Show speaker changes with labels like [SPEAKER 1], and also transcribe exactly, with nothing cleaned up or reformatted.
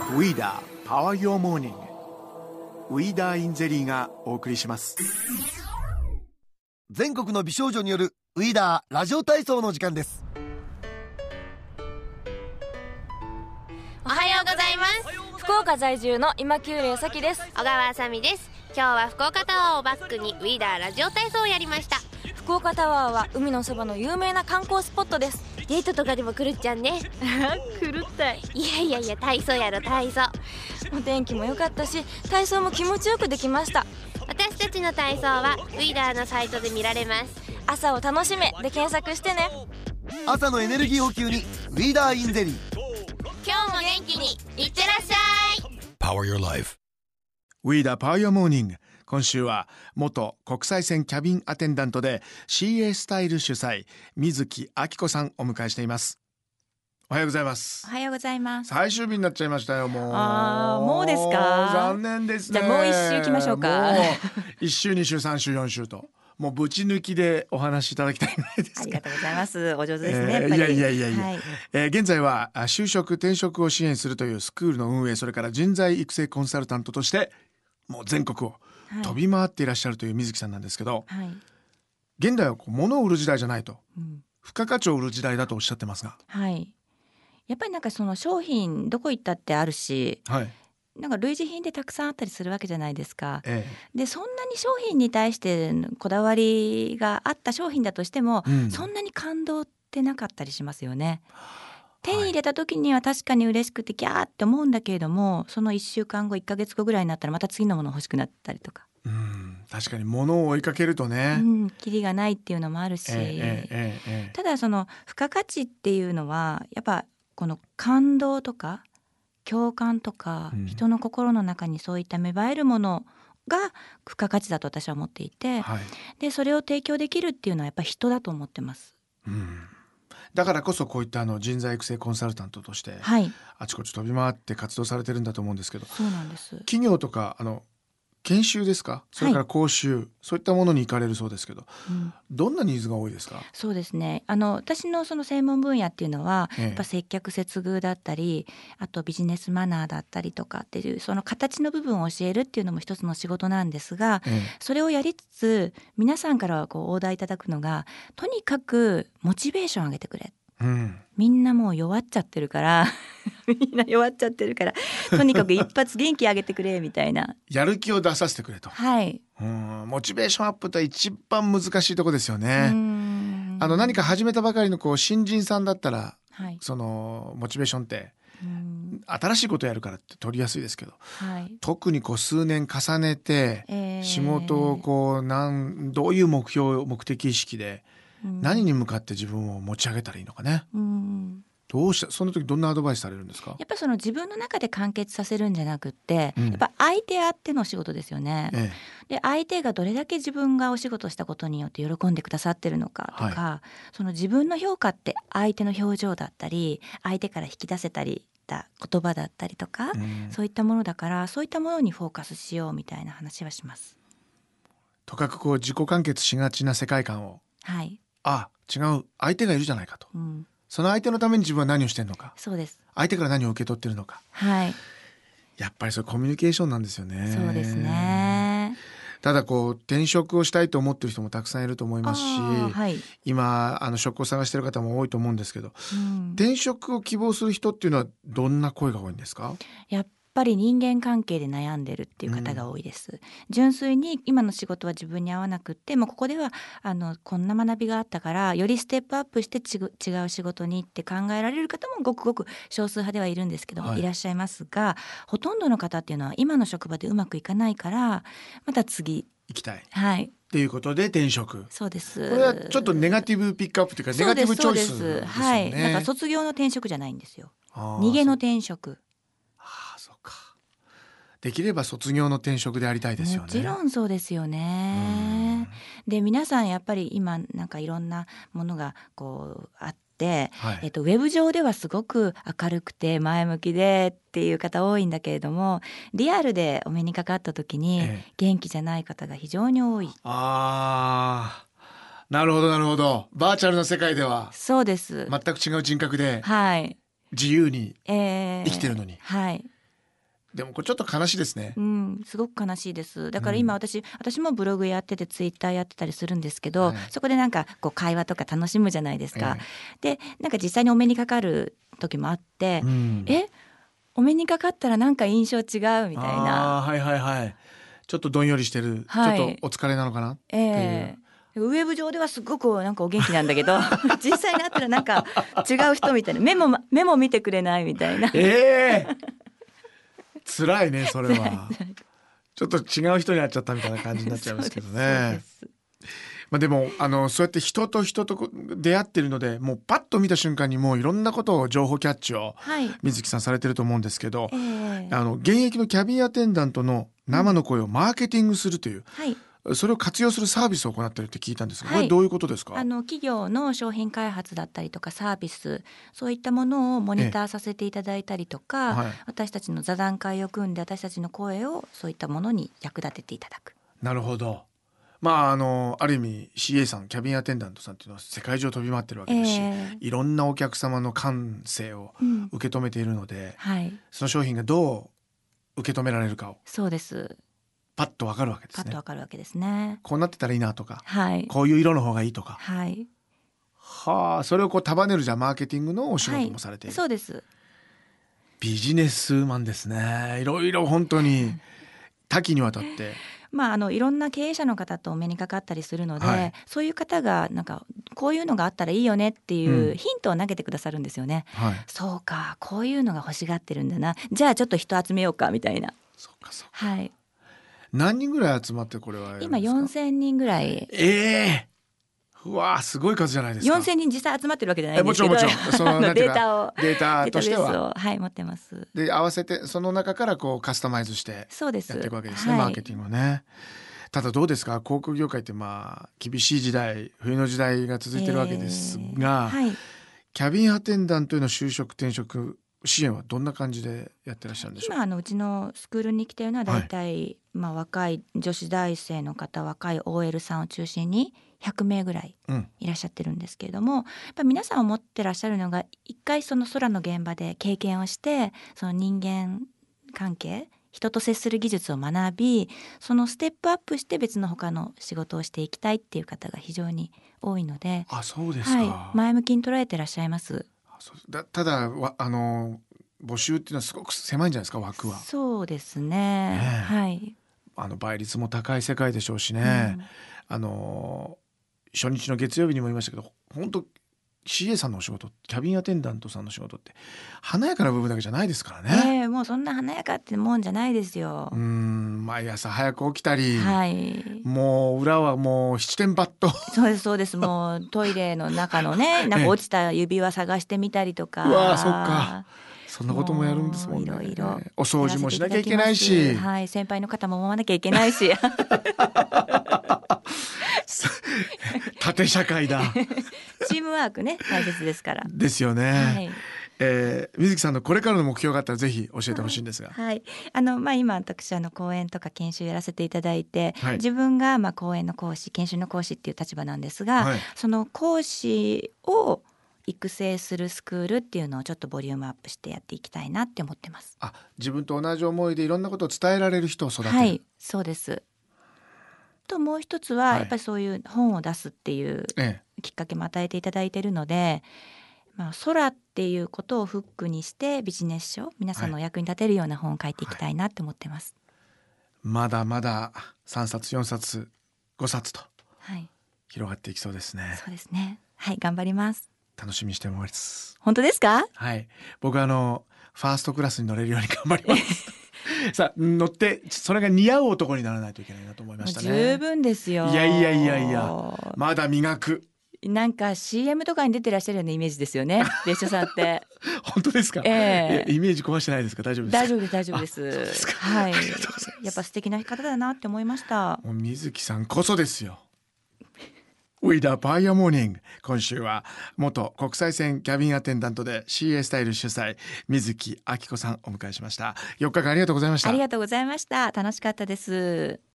[SPEAKER 1] ウィーダーパワーヨーモーニング、ウィーダーインゼリーがお送りします。
[SPEAKER 2] 全国の美少女によるウィーダーラジオ体操の時間です。
[SPEAKER 3] おはようございます。
[SPEAKER 4] 福岡在住の今久礼咲です。
[SPEAKER 3] 小川あさみです。今日は福岡タワーをバックにウィーダーラジオ体操をやりました。
[SPEAKER 4] 福岡タワーは海のそばの有名な観光スポットです。
[SPEAKER 3] デートとかでも来るっちゃんね
[SPEAKER 4] 狂ったい。
[SPEAKER 3] いやいやいや、体操やろ体操。
[SPEAKER 4] お天気も良かったし、体操も気持ちよくできました。
[SPEAKER 3] 私たちの体操はウィーダーのサイトで見られます。
[SPEAKER 4] 朝を楽しめで検索してね。
[SPEAKER 2] 朝のエネルギー補給にウィーダーインゼリー。
[SPEAKER 3] 今日も元気にいってらっしゃい。
[SPEAKER 5] Power your life。
[SPEAKER 1] ウィーダーパワーヨーモーニング、今週は元国際線キャビンアテンダントで シーエー スタイル主催、水木明子さんお迎えしています。おはようございます。
[SPEAKER 6] おはようございます。
[SPEAKER 1] 最終日になっちゃいましたよ。もう
[SPEAKER 6] あーもうですか。
[SPEAKER 1] 残念ですね。
[SPEAKER 6] じゃあもう一週行きましょうか。
[SPEAKER 1] もう一週二週三週四週ともうぶち抜きでお話しいただきたいぐらいです。
[SPEAKER 6] ありがとうございます。お上手ですね、
[SPEAKER 1] えー、
[SPEAKER 6] やっぱり。
[SPEAKER 1] いやいやいやいや、
[SPEAKER 6] はい、
[SPEAKER 1] えー、現在は就職転職を支援するというスクールの運営、それから人材育成コンサルタントとしてもう全国を飛び回っていらっしゃるという水木さんなんですけど、はい、現代はこう物を売る時代じゃないと、うん、付加価値を売る時代だとおっしゃってますが、
[SPEAKER 6] はい、やっぱりなんかその商品どこ行ったってあるし、はい、なんか類似品でたくさんあったりするわけじゃないですか、ええ、でそんなに商品に対してこだわりがあった商品だとしても、うん、そんなに感動ってなかったりしますよね。手に入れた時には確かに嬉しくてキャーって思うんだけれども、そのいっしゅうかんごいっかげつごぐらいになったらまた次のもの欲しくなったりとか、
[SPEAKER 1] うん、確かに物を追いかけるとね、
[SPEAKER 6] うん、キリがないっていうのもあるし、えーえーえー、ただその付加価値っていうのはやっぱこの感動とか共感とか、うん、人の心の中にそういった芽生えるものが付加価値だと私は思っていて、はい、でそれを提供できるっていうのはやっぱり人だと思ってます、うん、
[SPEAKER 1] だからこそこういったあの人材育成コンサルタントとして、はい、あちこち飛び回って活動されてるんだと思うんですけど、
[SPEAKER 6] そうなんです。
[SPEAKER 1] 企業とかあの研修ですか、それから講習、はい、そういったものに行かれるそうですけど、うん、どんなニーズが多いですか？
[SPEAKER 6] そうですね、あの私のその専門分野っていうのは、ええ、やっぱ接客接遇だったり、あとビジネスマナーだったりとかっていうその形の部分を教えるっていうのも一つの仕事なんですが、ええ、それをやりつつ皆さんからはこうオーダーいただくのが、とにかくモチベーション上げてくれ、うん、みんなもう弱っちゃってるからみんな弱っちゃってるからとにかく一発元気上げてくれみたいな
[SPEAKER 1] やる気を出させてくれと、はい、うん、モチベーションアップって一番難しいとこですよね。うん、あの何か始めたばかりのこう新人さんだったら、はい、そのモチベーションってうん新しいことやるからって取りやすいですけど、はい、特にこう数年重ねて、えー、仕事をこうなんどういう目標目的意識で何に向かって自分を持ち上げたらいいのかね、うん、どうしたその時どんなアドバイスされるんですか？
[SPEAKER 6] やっぱりその自分の中で完結させるんじゃなくって、うん、やっぱ相手あっての仕事ですよね、ええ、で相手がどれだけ自分がお仕事したことによって喜んでくださってるのかとか、はい、その自分の評価って相手の表情だったり相手から引き出せたり言葉だったりとか、うん、そういったものだから、そういったものにフォーカスしようみたいな話はします。
[SPEAKER 1] とかくこう自己完結しがちな世界観を、はい、あ違う相手がいるじゃないかと、うん、その相手のために自分は何をしてるのか、
[SPEAKER 6] そうです、
[SPEAKER 1] 相手から何を受け取ってるのか、はい、やっぱりそれコミュニケーションなんですよね。
[SPEAKER 6] そうですね。
[SPEAKER 1] ただこう転職をしたいと思ってる人もたくさんいると思いますし、はい、今あの職を探している方も多いと思うんですけど、うん、転職を希望する人っていうのはどんな声が多いんですか？
[SPEAKER 6] やっぱり人間関係で悩んでるっていう方が多いです、うん、純粋に今の仕事は自分に合わなくって、もうここではあのこんな学びがあったからよりステップアップしてちぐ違う仕事にって考えられる方もごくごく少数派ではいるんですけども、はい、いらっしゃいますが、ほとんどの方っていうのは今の職場でうまくいかないからまた次
[SPEAKER 1] 行きたい、
[SPEAKER 6] はい、
[SPEAKER 1] っていうことで転職。
[SPEAKER 6] そうです。
[SPEAKER 1] これはちょっとネガティブピックアップというかネガティブチョイスですよね。
[SPEAKER 6] はい、なんか卒業の転職じゃないんですよ。逃げの転職。
[SPEAKER 1] ああ、そうか。できれば卒業の転職でありたいですよね。
[SPEAKER 6] もちろんそうですよね。で皆さんやっぱり今なんかいろんなものがこうあって、はい、えっと、ウェブ上ではすごく明るくて前向きでっていう方多いんだけれども、リアルでお目にかかった時に元気じゃない方が非常に多い、ええ、
[SPEAKER 1] あーなるほどなるほど。バーチャルの世界では
[SPEAKER 6] そうです、
[SPEAKER 1] 全く違う人格で、
[SPEAKER 6] はい、
[SPEAKER 1] 自由に生きてるのに、
[SPEAKER 6] えー、はい、
[SPEAKER 1] でもこれちょっと悲しいですね。
[SPEAKER 6] うん、すごく悲しいです。だから今私、うん、私もブログやっててツイッターやってたりするんですけど、はい、そこでなんかこう会話とか楽しむじゃないですか、えー、でなんか実際にお目にかかる時もあって、うん、えお目にかかったらなんか印象違うみたいな。
[SPEAKER 1] あ、はいはいはい、ちょっとどんよりしてる、はい、ちょっとお疲れなのかなっていう、
[SPEAKER 6] えー、ウェブ上ではすごくなんかお元気なんだけど実際に会ったらなんか違う人みたいな、目も目も見てくれないみたいな。
[SPEAKER 1] えー辛いねそれは。ちょっと違う人に会っちゃったみたいな感じになっちゃいますけどね。まあでもあのそうやって人と人と出会ってるので、もうパッと見た瞬間にもういろんなことを情報キャッチを、はい、水木さんされてると思うんですけど、えー、あの現役のキャビンアテンダントの生の声をマーケティングするという、はい、それを活用するサービスを行っているって聞いたんですが、はい、これどういうことですか？
[SPEAKER 6] あの企業の商品開発だったりとかサービス、そういったものをモニターさせていただいたりとか、はい、私たちの座談会を組んで私たちの声をそういったものに役立てていただく。
[SPEAKER 1] なるほど。まああのある意味 シーエー さん、キャビンアテンダントさんっていうのは世界中飛び回ってるわけですし、えー、いろんなお客様の感性を受け止めているので、うんはい、その商品がどう受け止められるかを、
[SPEAKER 6] そうです
[SPEAKER 1] パッとわかるわけですね。
[SPEAKER 6] パッとわかるわけですね。
[SPEAKER 1] こうなってたらいいなとか、
[SPEAKER 6] はい、
[SPEAKER 1] こういう色の方がいいとか、
[SPEAKER 6] はい、
[SPEAKER 1] はあ、それをこう束ねるじゃマーケティングのお仕事もされている、
[SPEAKER 6] はい、そうです。
[SPEAKER 1] ビジネスマンですね。いろいろ本当に多岐にわたって
[SPEAKER 6] まあ、あのいろんな経営者の方とお目にかかったりするので、はい、そういう方がなんかこういうのがあったらいいよねっていうヒントを投げてくださるんですよね、うんはい、そうか、こういうのが欲しがってるんだな、じゃあちょっと人集めようかみたいな。
[SPEAKER 1] そうかそう
[SPEAKER 6] か、はい、
[SPEAKER 1] 何人ぐらい集まってこれはやるんですか？
[SPEAKER 6] 今よんせんにんぐらい。
[SPEAKER 1] えーうわすごい数じゃないですか。
[SPEAKER 6] よんせんにん実際集まってるわけじゃないんですけど、
[SPEAKER 1] もちろんもちろんそのなんていうか
[SPEAKER 6] データを
[SPEAKER 1] データとしては、
[SPEAKER 6] はい、持ってます。
[SPEAKER 1] で合わせてその中からこうカスタマイズしてやっていくわけですね、はい、マーケティングはね。ただどうですか、航空業界ってまあ厳しい時代、冬の時代が続いてるわけですが、えーはい、キャビンアテンダントへの就職転職支援はどんな感じでやってらっしゃるんでしょうか？
[SPEAKER 6] 今あのうちのスクールに来ているのはだいたい、まあ、若い女子大生の方、若い オーエル さんを中心にひゃくめいぐらいいらっしゃってるんですけれども、うん、やっぱ皆さん思ってらっしゃるのが一回その空の現場で経験をして、その人間関係、人と接する技術を学び、そのステップアップして別の他の仕事をしていきたいっていう方が非常に多いので、
[SPEAKER 1] あ、そうですか、
[SPEAKER 6] はい、前向きに捉えてらっしゃいます。
[SPEAKER 1] だただあの募集っていうのはすごく狭いんじゃないですか、枠は。
[SPEAKER 6] そうですね、ね、はい、
[SPEAKER 1] あの倍率も高い世界でしょうしね、うん、あの初日の月曜日にも言いましたけど、本当 シーエー さんのお仕事、キャビンアテンダントさんの仕事って華やかな部分だけじゃないですからね、
[SPEAKER 6] えー、もうそんな華やかってもんじゃないですよ。
[SPEAKER 1] うーん、毎朝早く起きたり、
[SPEAKER 6] はい、
[SPEAKER 1] もう裏はもう七点抜刀
[SPEAKER 6] そうですそうです、もうトイレの中のねなんか落ちた指輪探してみたりとか、
[SPEAKER 1] うわ、そっか、そんなこともやるんですもんね。
[SPEAKER 6] いろいろ
[SPEAKER 1] お掃除もしなきゃいけないし、
[SPEAKER 6] はい、先輩の方も揉まなきゃいけないし
[SPEAKER 1] 縦社会だ
[SPEAKER 6] チームワークね、大切ですから。
[SPEAKER 1] ですよね、はい、えー、水木さんのこれからの目標があったらぜひ教えてほしいんですが、
[SPEAKER 6] はいはい、あのまあ、今私あの講演とか研修やらせていただいて、はい、自分がまあ講演の講師、研修の講師っていう立場なんですが、はい、その講師を育成するスクールっていうのをちょっとボリュームアップしてやっていきたいなって思ってます。
[SPEAKER 1] あ、自分と同じ思いでいろんなことを伝えられる人を育てる。
[SPEAKER 6] はい、そうです。ともう一つは、はい、やっぱりそういう本を出すっていうきっかけも与えていただいているので、ええ、まあ、空っていうことをフックにしてビジネス書、皆さんのお役に立てるような本を書いていきたいなって思ってます、
[SPEAKER 1] はい、まだまださんさつよんさつごさつと広がっていきそうですね、
[SPEAKER 6] はい、そうですね、はい、頑張ります。
[SPEAKER 1] 楽しみにしてます。
[SPEAKER 6] 本当ですか？
[SPEAKER 1] はい、僕あのファーストクラスに乗れるように頑張りますさあ乗ってそれが似合う男にならないといけないなと思いましたね。
[SPEAKER 6] 十分ですよ。
[SPEAKER 1] いやいやいやいや、まだ磨く。
[SPEAKER 6] なんか シーエム とかに出てらっしゃるようなイメージですよね別所さんって
[SPEAKER 1] 本当ですか、
[SPEAKER 6] えー、
[SPEAKER 1] イメージ壊してないですか？大丈夫ですか？
[SPEAKER 6] 大丈夫です大丈夫です。そうですか、はい、やっぱ素敵な方だなって思いました。
[SPEAKER 1] もう水木さんこそですよWe the Fire Morning。 今週は元国際線キャビンアテンダントで シーエー スタイル主催水木明子さんお迎えしました。よっかかんありがとうございました。
[SPEAKER 6] ありがとうございました。楽しかったです。